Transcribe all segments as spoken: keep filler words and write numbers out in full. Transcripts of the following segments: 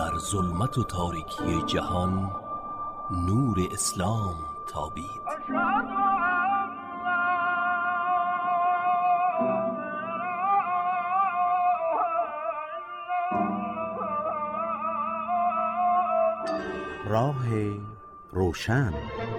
در ظلمت و تاریکی جهان نور اسلام تابید. راه روشن.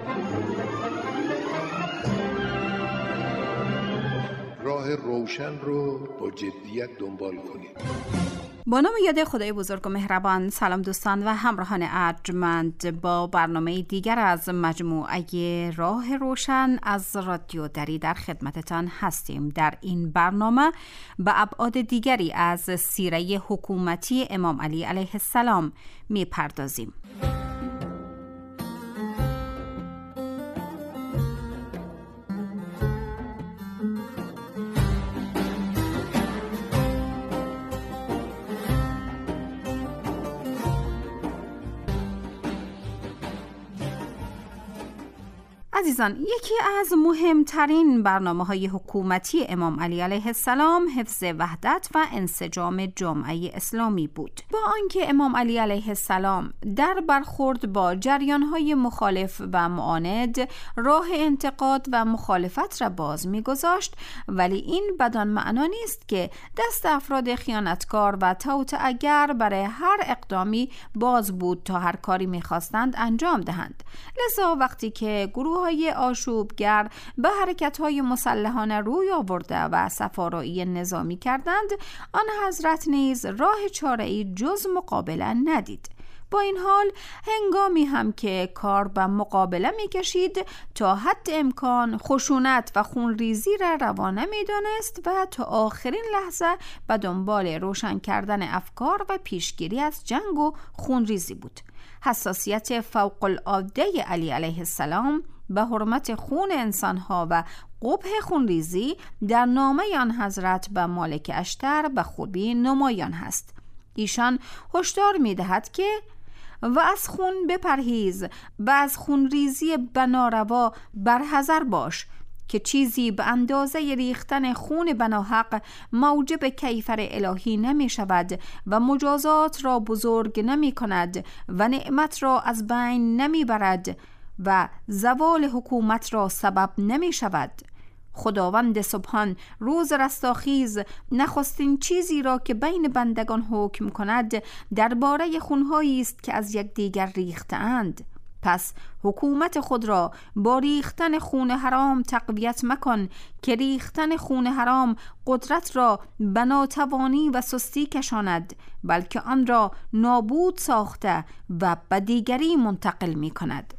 راه روشن رو با جدیت دنبال کنید. با نام یاد خدای بزرگ و مهربان. سلام دوستان و همراهان ارجمند، با برنامه دیگر از مجموعه راه روشن از رادیو دری در خدمتتان هستیم. در این برنامه به ابعاد دیگری از سیره حکومتی امام علی علیه السلام می پردازیم. عزیزان، یکی از مهمترین برنامه‌های حکومتی امام علی علیه السلام حفظ وحدت و انسجام جامعه اسلامی بود. با آنکه امام علی علیه السلام در برخورد با جریان‌های مخالف و معاند راه انتقاد و مخالفت را باز می‌گذاشت، ولی این بدان معنا نیست که دست افراد خیانتکار و توطئه‌گر برای هر اقدامی باز بود تا هر کاری می‌خواستند انجام دهند. لذا وقتی که گروه های آشوبگر به حرکت‌های مسلحانه روی آورده و سفارایی نظامی کردند، آن حضرت نیز راه چاره‌ای جز مقابله ندید. با این حال هنگامی هم که کار به مقابله می کشید تا حد امکان خشونت و خونریزی را روانه می دانست و تا آخرین لحظه به دنبال روشن کردن افکار و پیشگیری از جنگ و خونریزی بود. حساسیت فوق العاده علی علیه السلام به حرمت خون انسانها و قبح خونریزی در نامه آن حضرت به مالک اشتر به خوبی نمایان هست. ایشان هشدار می دهد که و از خون بپرهیز و از خونریزی بناروا برحذر باش که چیزی به اندازه ریختن خون بناحق موجب کیفر الهی نمی شود و مجازات را بزرگ نمی کند و نعمت را از بین نمی برد و زوال حکومت را سبب نمی شود. خداوند سبحان روز رستاخیز نخستین چیزی را که بین بندگان حکم کند درباره خونهایی است که از یکدیگر ریختند. پس حکومت خود را با ریختن خون حرام تقویت مکن که ریختن خون حرام قدرت را به ناتوانی و سستی کشاند، بلکه آن را نابود ساخته و به دیگری منتقل می کند.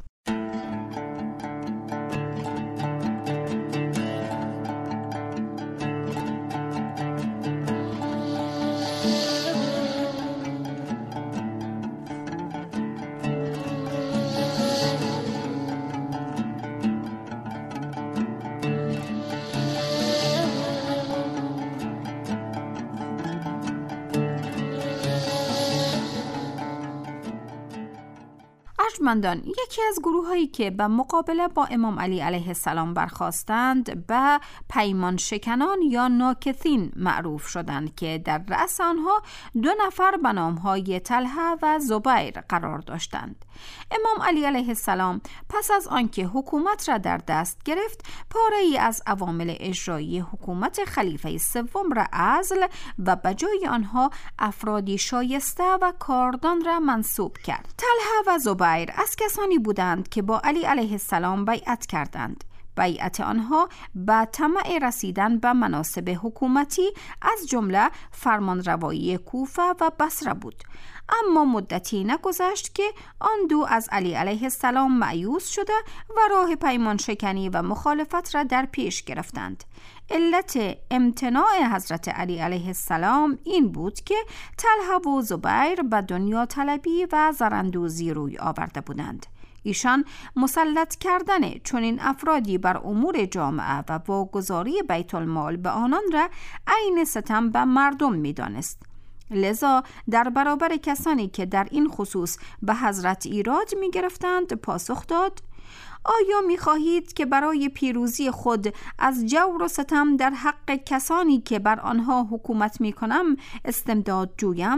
ارجمندان، یکی از گروه هایی که به مقابله با امام علی علیه السلام برخاستند به پیمان شکنان یا ناکثین معروف شدند که در رأس آنها دو نفر به نامهای طلحه و زبیر قرار داشتند. امام علی علیه السلام پس از آنکه حکومت را در دست گرفت، پاره ای از عوامل اجرایی حکومت خلیفه سوم را عزل و به جای آنها افرادی شایسته و کاردان را منصوب کرد. طلحه و زبیر از کسانی بودند که با علی علیه السلام بیعت کردند. بیعت آنها به طمع رسیدن به مناصب حکومتی از جمله فرمانروایی کوفه و بصره بود. اما مدتی نگذشت که آن دو از علی علیه السلام مایوس شده و راه پیمان شکنی و مخالفت را در پیش گرفتند. علت امتناع حضرت علی علیه السلام این بود که طلحه و زبیر به دنیا طلبی و زراندوزی روی آورده بودند. ایشان مسلط کردن چنین افرادی بر امور جامعه و واگذاری بیت المال به آنان را عین ستم به مردم می دانست. لذا در برابر کسانی که در این خصوص به حضرت ایراد می گرفتند پاسخ داد: آیا می خواهید که برای پیروزی خود از جور و ستم در حق کسانی که بر آنها حکومت می کنم استمداد جویم؟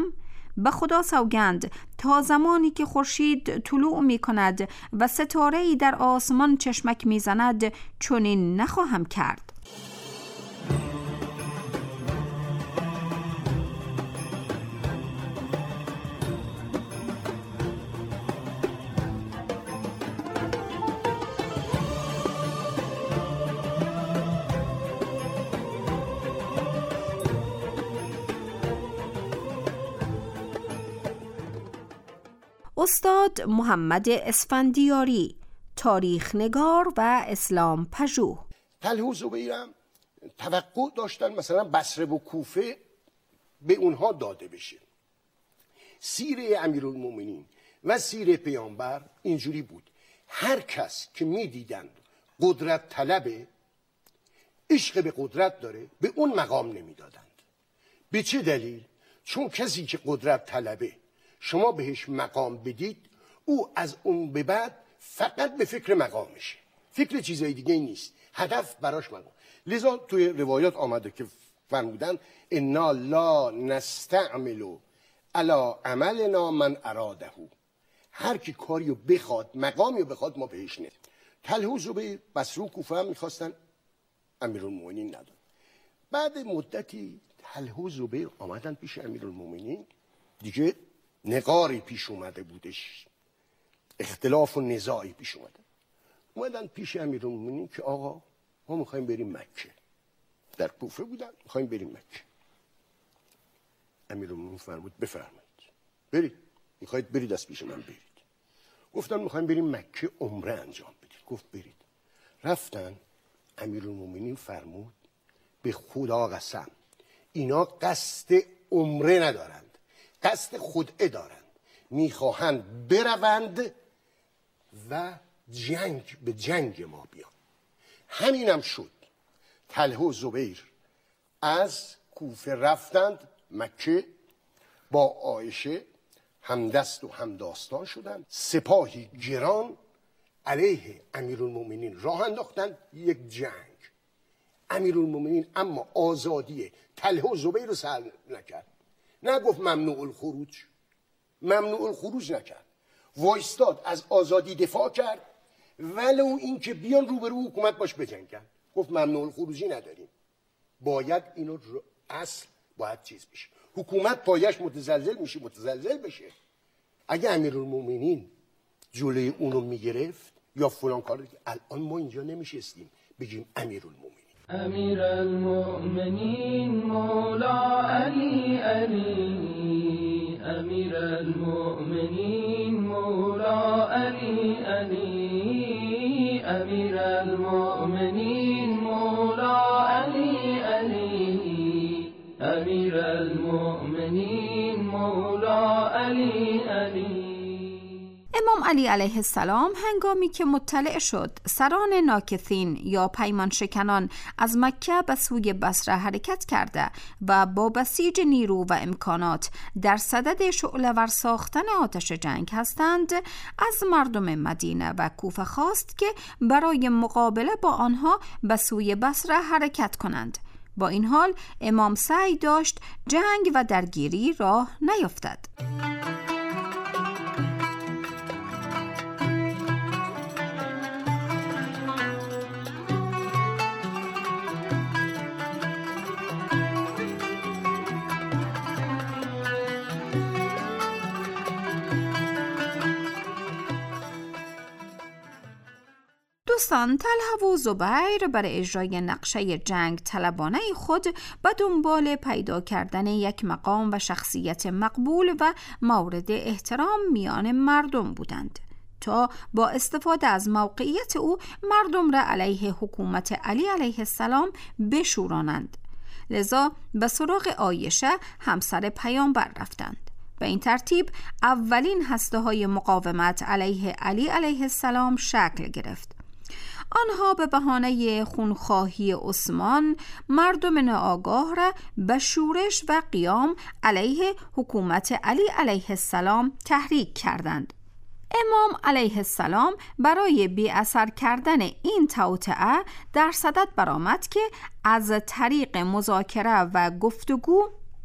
به خدا سوگند تا زمانی که خورشید طلوع می کند و ستاره‌ای در آسمان چشمک می زند چنین نخواهم کرد. استاد محمد اسفندیاری، تاریخ نگار و اسلام پژوه. طلحه و زبیرم توقع داشتن مثلا بصره و کوفه به اونها داده بشه. سیره امیرالمومنین و سیره پیامبر اینجوری بود، هر کس که میدیدند قدرت طلبه، عشق به قدرت داره، به اون مقام نمیدادند. به چه دلیل؟ چون کسی که قدرت طلبه شما بهش مقام بدید، او از اون به بعد فقط به فکر مقامشه، فکر چیزای دیگه نیست، هدف براش مقام. لذا توی روایات آمده که فرمودن انا لا نستعمل علی عملنا من اراده، هر کی کاریو بخواد، مقامیو بخواد، ما بهش ندیم. طلحه و زبیر بصره و کوفه هم میخواستن، امیرالمومنین نداد. بعد مدتی طلحه و زبیر آمدن پیش امیرالمومنین، دیگه نقاری پیش اومده بودش، اختلاف و نزاعی پیش اومده. اومدن پیش امیرالمومنین که آقا ما میخوایم بریم مکه. در کوفه بودن، میخوایم بریم مکه. امیرالمومنین فرمود بفرمایید برید. میخواید برید از پیش من برید. گفتن میخوایم بریم مکه عمره انجام بدید. گفت برید. رفتن. امیرالمومنین فرمود به خدا قسم اینا قصد عمره ندارند، قصد خدعه دارند، میخواهند بروند و جنگ به جنگ ما بیان. همینم شد. طلحه و زبیر از کوفه رفتند مکه، با عایشه همدست و همداستان شدند. سپاهی گران علیه امیرالمومنین راه انداختند، یک جنگ. امیرالمومنین اما آزادی طلحه و زبیر رو سر نکرد، نگفت ممنوع الخروج، ممنوع الخروج نکرد، وایستاد از آزادی دفاع کرد، ولو این که بیان روبرو حکومت باش بجنگن. گفت ممنوع الخروجی نداریم، باید اینو اصل باید چیز بشه، حکومت پایش متزلزل میشه، متزلزل بشه. اگه امیرالمومنین جلوی اونو میگرفت یا فلان کار دیگه، الان ما اینجا نمیشستیم بگیم امیرالمومنین. امیرالمومنین مولا علی علی، امیرالمومنین مولا علی علی، امیرالمومنین مولا علی علی، امیرالمومنین مولا علی علی. امام علی علیه السلام هنگامی که مطلع شد سران ناکثین یا پیمان شکنان از مکه به سوی بصره حرکت کرده و با بسیج نیرو و امکانات در صدد شعله‌ور ساختن آتش جنگ هستند، از مردم مدینه و کوفه خواست که برای مقابله با آنها به سوی بصره حرکت کنند. با این حال امام سعی داشت جنگ و درگیری راه نیفتد. دوستان، طلحه و زبیر برای اجرای نقشه جنگ طلبانه خود به دنبال پیدا کردن یک مقام و شخصیت مقبول و مورد احترام میان مردم بودند تا با استفاده از موقعیت او مردم را علیه حکومت علی علیه السلام بشورانند. لذا به سراغ عایشه همسر پیامبر رفتند. به این ترتیب اولین هسته های مقاومت علیه علی علیه السلام شکل گرفت. آنها به بهانه خونخواهی عثمان مردم ناآگاه را به شورش و قیام علیه حکومت علی علیه السلام تحریک کردند. امام علیه السلام برای بی اثر کردن این توطئه در صدد برآمد که از طریق مذاکره و گفتگو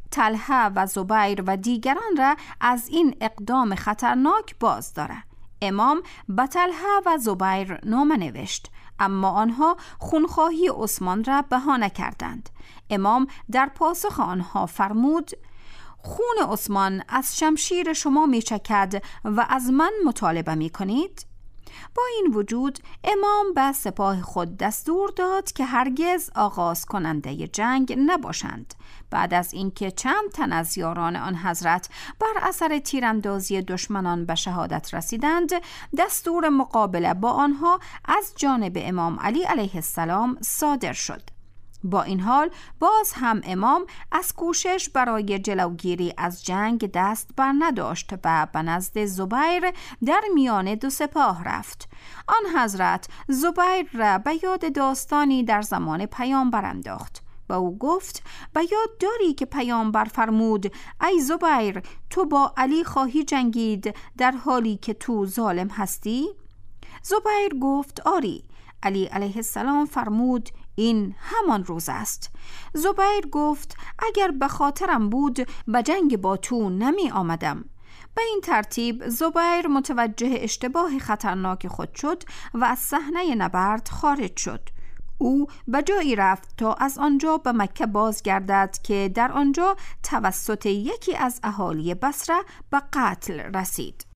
طلحه و زبیر و دیگران را از این اقدام خطرناک باز داره. امام به طلحه و زبیر نامه نوشت، اما آنها خونخواهی عثمان را بهانه کردند. امام در پاسخ آنها فرمود: خون عثمان از شمشیر شما می چکد و از من مطالبه می کنید؟ با این وجود امام به سپاه خود دستور داد که هرگز آغاز کننده جنگ نباشند. بعد از اینکه چند تن از یاران آن حضرت بر اثر تیراندازی دشمنان به شهادت رسیدند، دستور مقابله با آنها از جانب امام علی علیه السلام صادر شد. با این حال باز هم امام از کوشش برای جلوگیری از جنگ دست بر نداشت و به نزد زبیر در میان دو سپاه رفت. آن حضرت زبیر را به یاد داستانی در زمان پیامبر انداخت. با او گفت: به یاد داری که پیامبر فرمود ای زبیر، تو با علی خواهی جنگید در حالی که تو ظالم هستی؟ زبیر گفت: آری. علی علیه السلام فرمود: این همان روز است. زبیر گفت: اگر به خاطرم بود به جنگ با تو نمی آمدم. به این ترتیب زبیر متوجه اشتباه خطرناک خود شد و از صحنه نبرد خارج شد. او به جایی رفت تا از آنجا به مکه بازگردد که در آنجا توسط یکی از اهالی بصره به قتل رسید.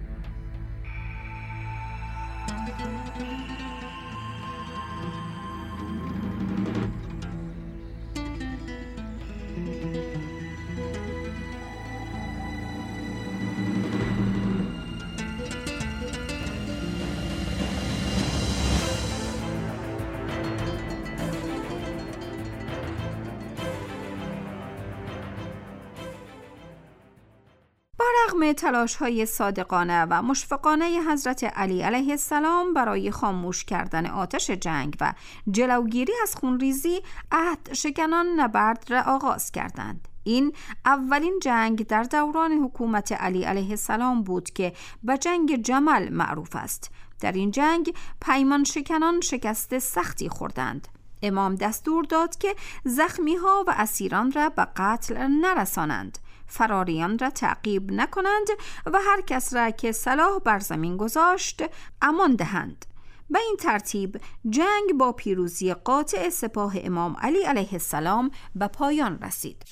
رغم تلاش‌های صادقانه و مشفقانه حضرت علی علیه السلام برای خاموش کردن آتش جنگ و جلوگیری از خونریزی، عهد شکنان نبرد را آغاز کردند. این اولین جنگ در دوران حکومت علی علیه السلام بود که به جنگ جمل معروف است. در این جنگ پیمان شکنان شکست سختی خوردند. امام دستور داد که زخمی‌ها و اسیران را به قتل نرسانند، فراریان را تعقیب نکنند و هر کس را که سلاح بر زمین گذاشت امان دهند. به این ترتیب جنگ با پیروزی قاطع سپاه امام علی علیه السلام به پایان رسید.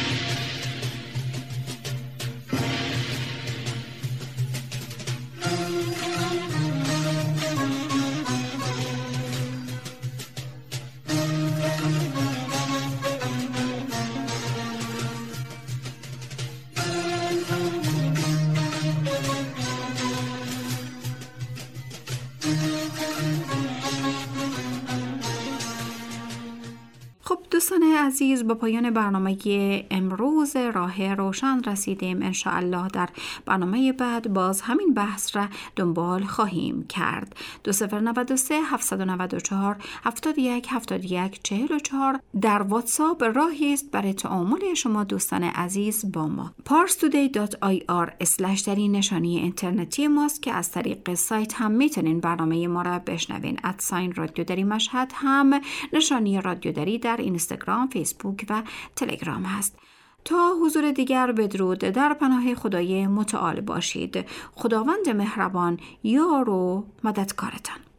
دوستان عزیز، به پایان برنامه امروز راه روشن رسیدیم. انشاءالله در برنامه بعد باز همین بحث را دنبال خواهیم کرد. دو صفر نود و سه هفتصد و نود و چهار هفتاد و یک هفتاد و یک چهل و چهار در واتساپ راهی است برای تعامل شما دوستان عزیز با ما. پارس تودی دات آی آر اسلش در این نشانی اینترنتی ماست که از طریق سایت هم میتونین برنامه ما را بشنوین. ادساین رادیو دری مشهد هم نشانی رادیو دری در اینستاگرام، فیسبوک و تلگرام هست. تا حضور دیگر بدرود، در پناه خدای متعال باشید. خداوند مهربان یار و مددکارتان.